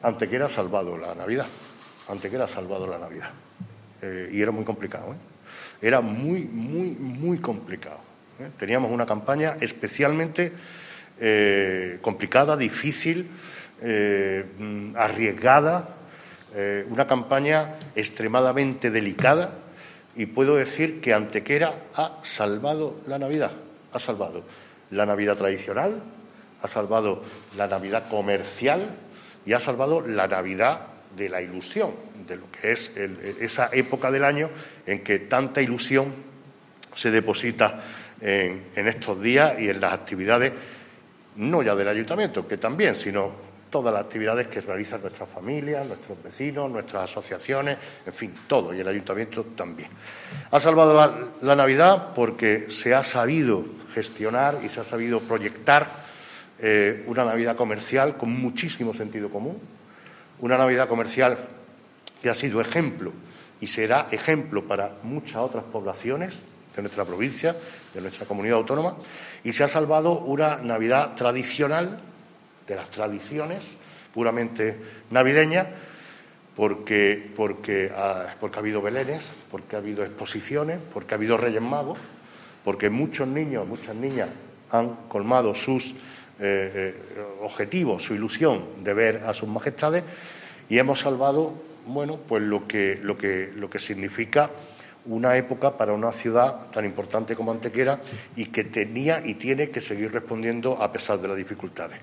Antequera ha salvado la Navidad. Antequera ha salvado la Navidad. Y era muy complicado, ¿eh? Era muy complicado, ¿eh? Teníamos una campaña especialmente complicada, difícil, arriesgada, una campaña extremadamente delicada, y puedo decir que Antequera ha salvado la Navidad. Ha salvado la Navidad tradicional, ha salvado la Navidad comercial y ha salvado la Navidad de la ilusión, de lo que es esa época del año en que tanta ilusión se deposita en estos días y en las actividades, no ya del ayuntamiento, que también, sino todas las actividades que realizan nuestras familias, nuestros vecinos, nuestras asociaciones, en fin, todo, y el ayuntamiento también. Ha salvado la Navidad porque se ha sabido gestionar y se ha sabido proyectar una Navidad comercial con muchísimo sentido común, una Navidad comercial que ha sido ejemplo y será ejemplo para muchas otras poblaciones de nuestra provincia, de nuestra comunidad autónoma, y se ha salvado una Navidad tradicional, de las tradiciones puramente navideñas, porque ha habido belenes, porque ha habido exposiciones, porque ha habido Reyes Magos, porque muchos niños, muchas niñas han colmado sus objetivos, su ilusión de ver a sus majestades, y hemos salvado, bueno, pues lo que significa una época para una ciudad tan importante como Antequera, y que tenía y tiene que seguir respondiendo a pesar de las dificultades.